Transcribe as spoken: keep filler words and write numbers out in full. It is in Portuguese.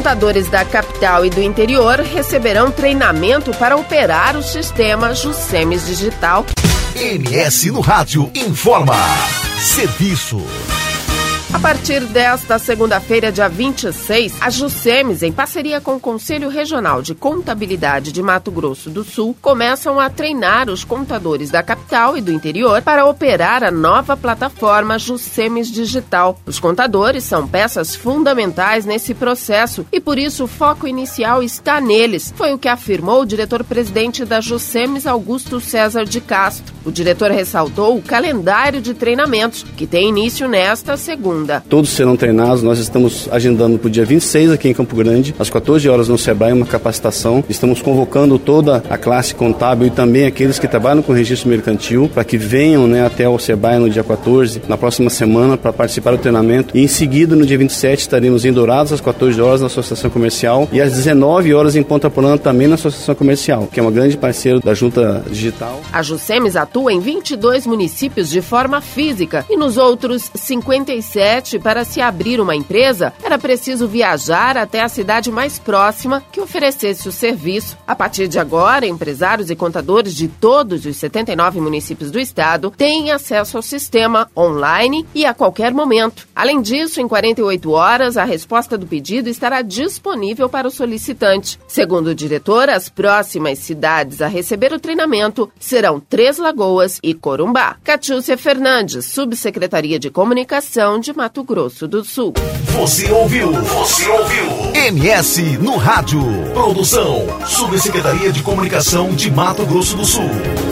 contadores da capital e do interior receberão treinamento para operar o sistema Juscemes Digital. M S no Rádio informa. Serviço. A partir desta segunda-feira, dia vinte e seis, a Juscemes, em parceria com o Conselho Regional de Contabilidade de Mato Grosso do Sul, começam a treinar os contadores da capital e do interior para operar a nova plataforma Juscemes Digital. Os contadores são peças fundamentais nesse processo e, por isso, o foco inicial está neles, foi o que afirmou o diretor-presidente da Juscemes, Augusto César de Castro. O diretor ressaltou o calendário de treinamentos, que tem início nesta segunda. Todos serão treinados, nós estamos agendando para o dia vinte e seis aqui em Campo Grande, às quatorze horas no Sebrae, uma capacitação. Estamos convocando toda a classe contábil e também aqueles que trabalham com registro mercantil para que venham, né, até o Sebrae no dia quatorze, na próxima semana, para participar do treinamento. E em seguida, no dia vinte e sete, estaremos em Dourados às quatorze horas na Associação Comercial e às dezenove horas em Ponta Porã também na Associação Comercial, que é uma grande parceira da Junta Digital. A Juscemes atua em vinte e dois municípios de forma física e nos outros cinquenta e sete. Para se abrir uma empresa, era preciso viajar até a cidade mais próxima que oferecesse o serviço. A partir de agora, empresários e contadores de todos os setenta e nove municípios do estado têm acesso ao sistema online e a qualquer momento. Além disso, em quarenta e oito horas, a resposta do pedido estará disponível para o solicitante. Segundo o diretor, as próximas cidades a receber o treinamento serão Três Lagoas e Corumbá. Catiúcia Fernandes, Subsecretaria de Comunicação de Mato Grosso do Sul. Você ouviu? Você ouviu? M S no Rádio. Produção, Subsecretaria de Comunicação de Mato Grosso do Sul.